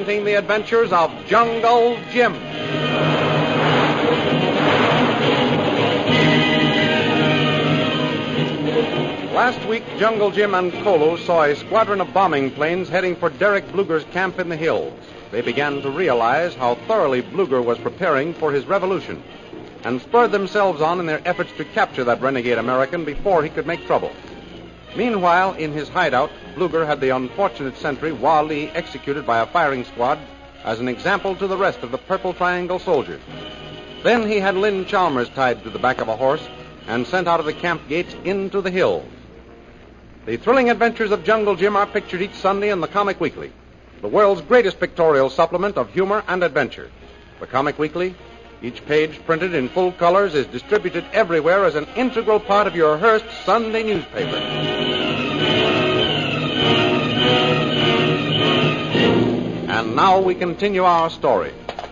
presenting the adventures of Jungle Jim. Last week, Jungle Jim and Kolo saw a squadron of bombing planes heading for Derek Bluger's camp in the hills. They began to realize how thoroughly Bluger was preparing for his revolution and spurred themselves on in their efforts to capture that renegade American before he could make trouble. Meanwhile, in his hideout, Bluger had the unfortunate sentry Wally executed by a firing squad as an example to the rest of the Purple Triangle soldiers. Then he had Lynn Chalmers tied to the back of a horse and sent out of the camp gates into the hills. The thrilling adventures of Jungle Jim are pictured each Sunday in the Comic Weekly, the world's greatest pictorial supplement of humor and adventure. The Comic Weekly, each page printed in full colors, is distributed everywhere as an integral part of your Hearst Sunday newspaper. And now we continue our story.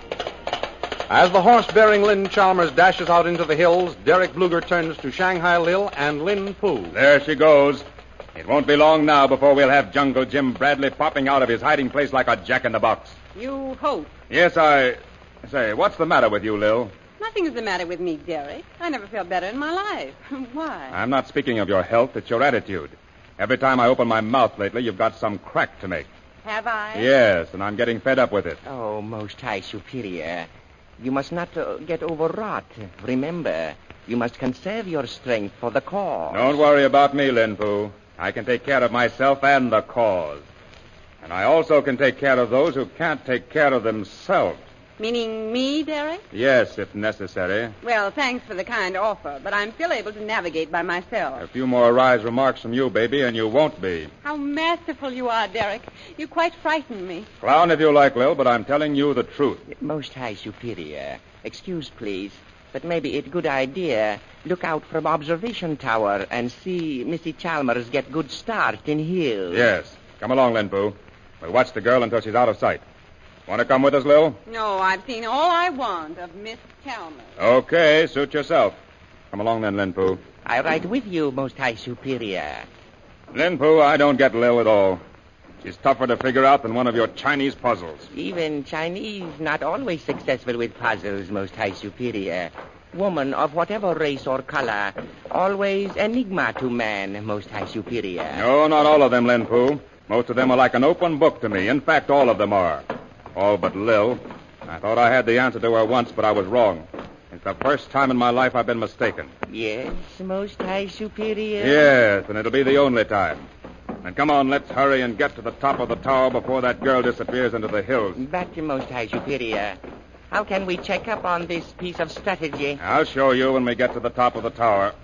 As the horse-bearing Lynn Chalmers dashes out into the hills, Derek Bluger turns to Shanghai Lil and Lin Poo. There she goes. It won't be long now before we'll have Jungle Jim Bradley popping out of his hiding place like a jack-in-the-box. You hope. Yes, Say, what's the matter with you, Lil? Nothing is the matter with me, Derek. I never felt better in my life. Why? I'm not speaking of your health. It's your attitude. Every time I open my mouth lately, you've got some crack to make. Have I? Yes, and I'm getting fed up with it. Oh, Most High Superior. You must not get overwrought. Remember, you must conserve your strength for the cause. Don't worry about me, Lin Poo. I can take care of myself and the cause. And I also can take care of those who can't take care of themselves. Meaning me, Derek? Yes, if necessary. Well, thanks for the kind offer, but I'm still able to navigate by myself. A few more wise remarks from you, baby, and you won't be. How masterful you are, Derek. You quite frightened me. Clown if you like, Lil, but I'm telling you the truth. Most High Superior, excuse, please, but maybe it's a good idea. Look out from observation tower and see Missy Chalmers get good start in hills. Yes. Come along, Lin Poo. We'll watch the girl until she's out of sight. Want to come with us, Lil? No, I've seen all I want of Miss Chalmers. Okay, suit yourself. Come along then, Lin Poo. I ride with you, Most High Superior. Lin Poo, I don't get Lil at all. She's tougher to figure out than one of your Chinese puzzles. Even Chinese not always successful with puzzles, Most High Superior. Woman of whatever race or color, always enigma to man, Most High Superior. No, not all of them, Lin Poo. Most of them are like an open book to me. In fact, all of them are. All but Lil. I thought I had the answer to her once, but I was wrong. It's the first time in my life I've been mistaken. Yes, Most High Superior? Yes, and it'll be the only time. And come on, let's hurry and get to the top of the tower before that girl disappears into the hills. But, Most High Superior, how can we check up on this piece of strategy? I'll show you when we get to the top of the tower.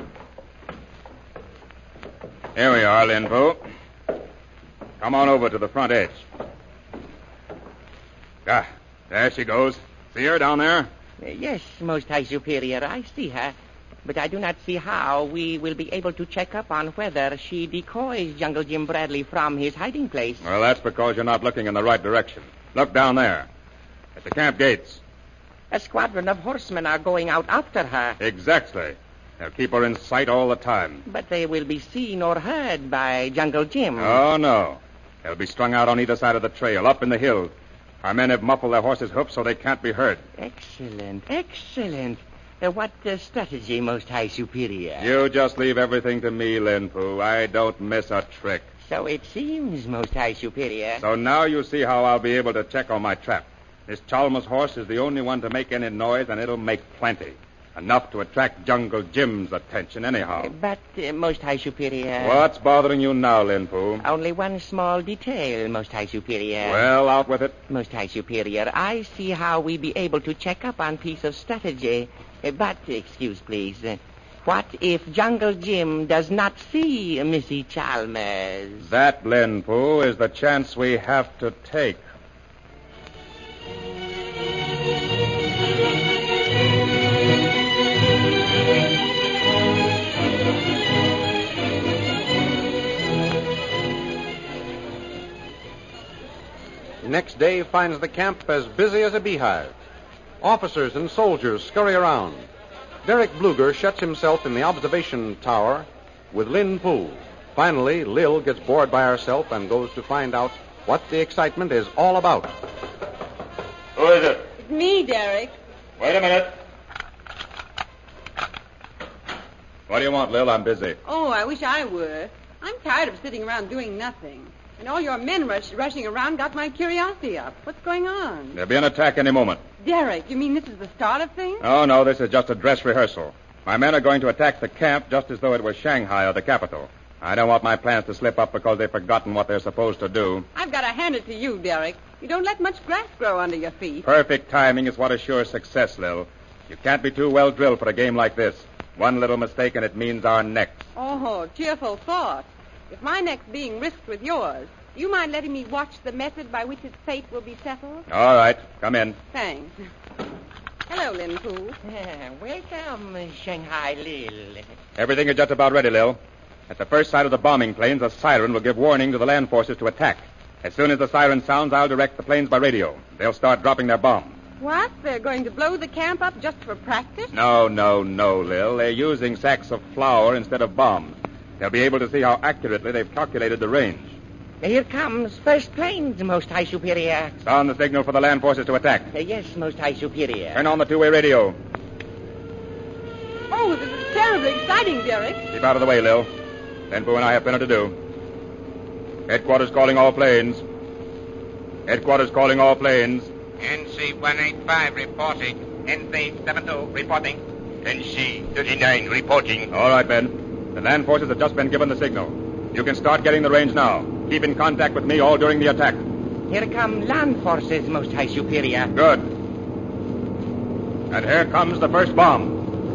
Here we are, Lin Poo. Come on over to the front edge. Ah, there she goes. See her down there? Yes, Most High Superior, I see her. But I do not see how we will be able to check up on whether she decoys Jungle Jim Bradley from his hiding place. Well, that's because you're not looking in the right direction. Look down there. At the camp gates. A squadron of horsemen are going out after her. Exactly. They'll keep her in sight all the time. But they will be seen or heard by Jungle Jim. Oh, no. They'll be strung out on either side of the trail, up in the hills. Our men have muffled their horses' hoofs so they can't be heard. Excellent, excellent. What strategy, Most High Superior? You just leave everything to me, Lin Poo. I don't miss a trick. So it seems, Most High Superior. So now you see how I'll be able to check on my trap. This Chalmers horse is the only one to make any noise, and it'll make plenty. Enough to attract Jungle Jim's attention anyhow. But, Most High Superior... What's bothering you now, Lin Poo? Only one small detail, Most High Superior. Well, out with it. Most High Superior, I see how we be able to check up on piece of strategy. But, excuse please, what if Jungle Jim does not see Missy Chalmers? That, Lin Poo, is the chance we have to take. The next day finds the camp as busy as a beehive. Officers and soldiers scurry around. Derek Bluger shuts himself in the observation tower with Lin Poo. Finally, Lil gets bored by herself and goes to find out what the excitement is all about. Who is it? It's me, Derek. Wait a minute. What do you want, Lil? I'm busy. Oh, I wish I were. I'm tired of sitting around doing nothing. And all your men rushing around got my curiosity up. What's going on? There'll be an attack any moment. Derek, you mean this is the start of things? Oh, no, this is just a dress rehearsal. My men are going to attack the camp just as though it was Shanghai or the capital. I don't want my plans to slip up because they've forgotten what they're supposed to do. I've got to hand it to you, Derek. You don't let much grass grow under your feet. Perfect timing is what assures success, Lil. You can't be too well drilled for a game like this. One little mistake and it means our necks. Oh, cheerful thought. If my neck's being risked with yours, you mind letting me watch the method by which its fate will be settled? All right, come in. Thanks. Hello, Lin Poo. Welcome, Shanghai Lil. Everything is just about ready, Lil. At the first sight of the bombing planes, a siren will give warning to the land forces to attack. As soon as the siren sounds, I'll direct the planes by radio. They'll start dropping their bombs. What? They're going to blow the camp up just for practice? No, Lil. They're using sacks of flour instead of bombs. They'll be able to see how accurately they've calculated the range. Here comes first planes, Most High Superior. Sound the signal for the land forces to attack. Yes, Most High Superior. Turn on the two-way radio. Oh, this is terribly exciting, Derek. Keep out of the way, Lil. Lenpu and I have plenty to do. Headquarters calling all planes. Headquarters calling all planes. NC-185 reporting. NC-72 reporting. NC-39 reporting. All right, men. The land forces have just been given the signal. You can start getting the range now. Keep in contact with me all during the attack. Here come land forces, Most High Superior. Good. And here comes the first bomb.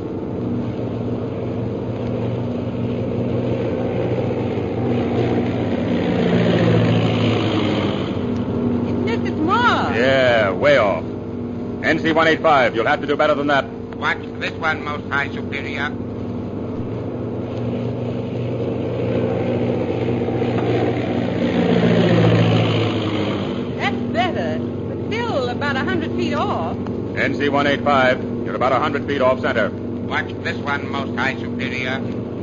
Yeah, way off. NC-185, you'll have to do better than that. Watch this one, Most High Superior. That's better, but still about 100 feet off. NC-185, you're about 100 feet off center. Watch this one, Most High Superior.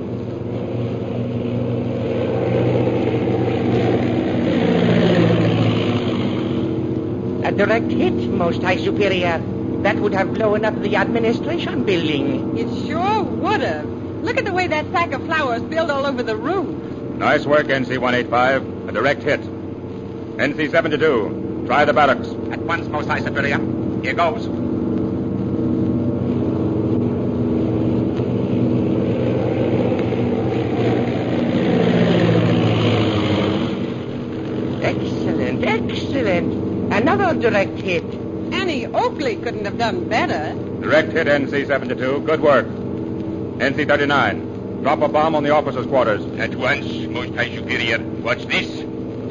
A direct hit, Most High Superior. That would have blown up the administration building. It sure would have. Look at the way that sack of flour spilled all over the roof. Nice work, NC-185. A direct hit. NC-72, try the barracks. At once, Most High Superior. Here goes. Excellent. Another direct hit. Annie Oakley couldn't have done better. Direct hit, NC-72. Good work. NC-39, drop a bomb on the officers' quarters. At once, Most High Superior. Watch this.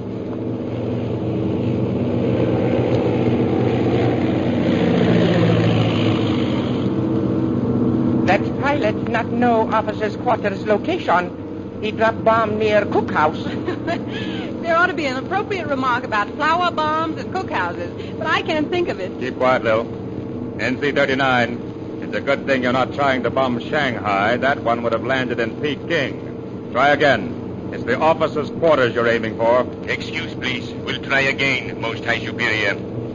That pilot not know officers' quarters location. He dropped bomb near cookhouse. There ought to be an appropriate remark about flour bombs and cookhouses, but I can't think of it. Keep quiet, Lil. NC-39, it's a good thing you're not trying to bomb Shanghai. That one would have landed in Peking. Try again. It's the officers' quarters you're aiming for. Excuse, please. We'll try again, Most High Superior.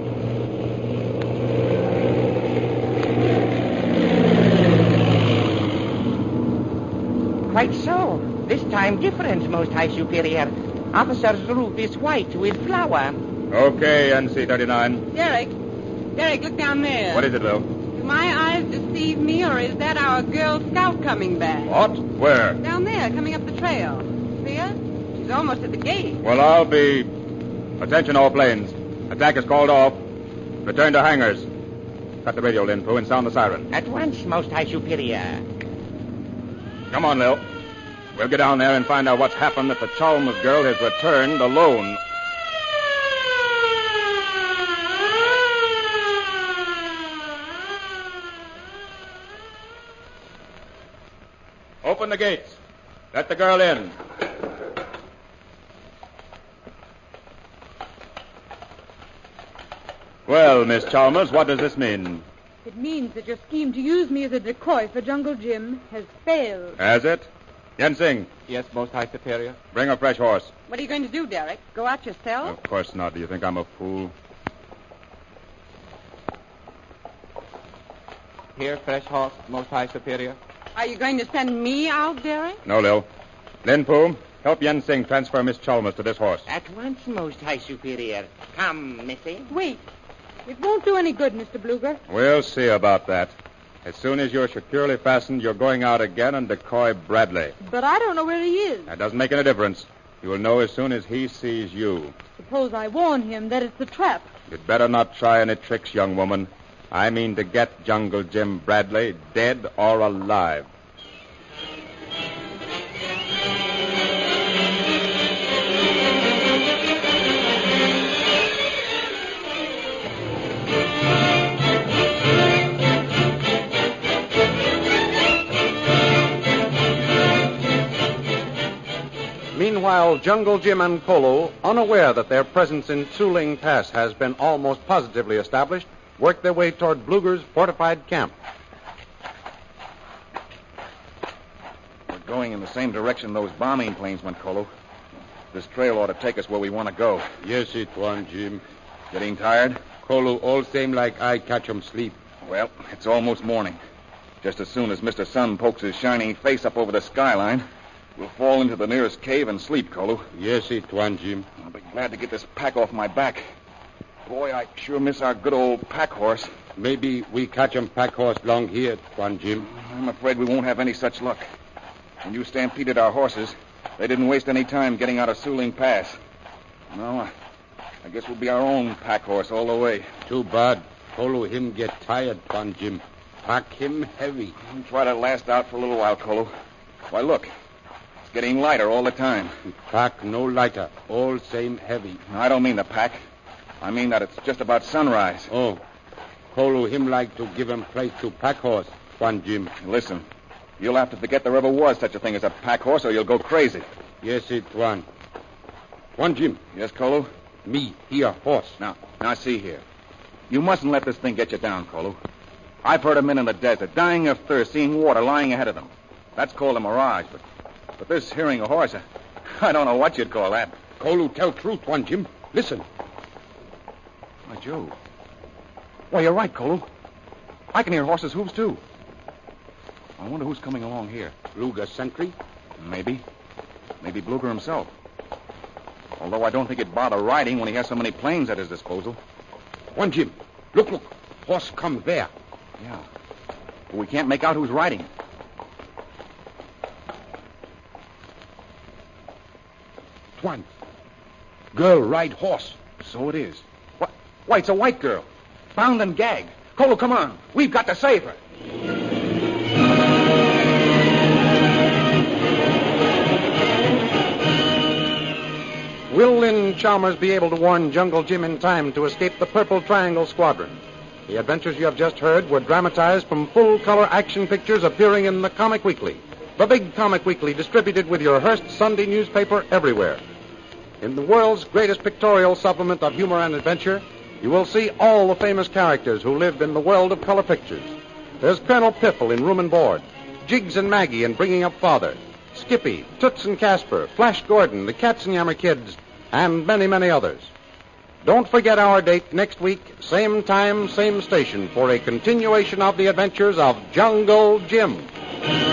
Quite so. This time different, Most High Superior. Officer's roof is white with flour. Okay, NC-39. Derek, look down there. What is it, Lil? Do my eyes deceive me, or is that our Girl Scout coming back? What? Where? Down there, coming up the trail. See her? She's almost at the gate. Well, I'll be... Attention, all planes. Attack is called off. Return to hangars. Cut the radio, Lin Poo, and sound the siren. At once, Most High Superior. Come on, Lil. We'll get down there and find out what's happened that the Chalmers girl has returned alone. Open the gates. Let the girl in. Well, Miss Chalmers, what does this mean? It means that your scheme to use me as a decoy for Jungle Jim has failed. Has it? Yensing, Yes, Most High Superior. bring a fresh horse. What are you going to do, Derek? Go out yourself? Of course not. Do you think I'm a fool? Here, fresh horse, Most High Superior. Are you going to send me out, Derek? No, Lil. Lin Fu, help Yensing transfer Miss Chalmers to this horse. At once, Most High Superior. Come, Missy. Wait. It won't do any good, Mr. Bluger. We'll see about that. As soon as you're securely fastened, you're going out again and decoy Bradley. But I don't know where he is. That doesn't make any difference. You will know as soon as he sees you. Suppose I warn him that it's a trap. You'd better not try any tricks, young woman. I mean to get Jungle Jim Bradley, dead or alive. Meanwhile, Jungle Jim and Kolo, unaware that their presence in Suling Pass has been almost positively established, work their way toward Bluger's fortified camp. We're going in the same direction those bombing planes went, Kolo. This trail ought to take us where we want to go. Yes, it won, Jim. Getting tired? Kolo, all same like I catch 'em sleep. Well, it's almost morning. Just as soon as Mr. Sun pokes his shining face up over the skyline, we'll fall into the nearest cave and sleep, Kolo. Yes, it won, Jim. I'll be glad to get this pack off my back. Boy, I sure miss our good old pack horse. Maybe we catch 'em pack horse long here, Tuan Jim. I'm afraid we won't have any such luck. When you stampeded our horses, they didn't waste any time getting out of Suling Pass. No, I guess we'll be our own pack horse all the way. Too bad. Kolo him get tired, Tuan Jim. Pack him heavy. We'll try to last out for a little while, Kolo. Why, look. It's getting lighter all the time. Pack no lighter. All same heavy. I don't mean the pack. I mean that it's just about sunrise. Oh. Kolo him like to give him place to pack horse, Tuan Jim. Listen, you'll have to forget there ever was such a thing as a pack horse or you'll go crazy. Yes, it Tuan. Tuan Jim. Yes, Kolo? Me, here, horse. Now see here. You mustn't let this thing get you down, Kolo. I've heard of men in the desert dying of thirst, seeing water lying ahead of them. That's called a mirage, but this hearing a horse, I don't know what you'd call that. Kolo tell truth, Tuan Jim. Listen. By Jove. Why, you're right, Kolo. I can hear horses' hooves, too. I wonder who's coming along here. Bluger sentry? Maybe. Maybe Bluger himself. Although I don't think he'd bother riding when he has so many planes at his disposal. Tuan Jim. Look. Horse come there. Yeah. But we can't make out who's riding. Tuan. Girl ride horse. So it is. What? Why, it's a white girl. Bound and gagged. Kolo, come on. We've got to save her. Will Lynn Chalmers be able to warn Jungle Jim in time to escape the Purple Triangle Squadron? The adventures you have just heard were dramatized from full-color action pictures appearing in the Comic Weekly, the big Comic Weekly distributed with your Hearst Sunday newspaper everywhere. In the world's greatest pictorial supplement of humor and adventure, you will see all the famous characters who live in the world of color pictures. There's Colonel Piffle in Room and Board, Jiggs and Maggie in Bringing Up Father, Skippy, Toots and Casper, Flash Gordon, the Katzenjammer Kids, and many, many others. Don't forget our date next week, same time, same station, for a continuation of the adventures of Jungle Jim.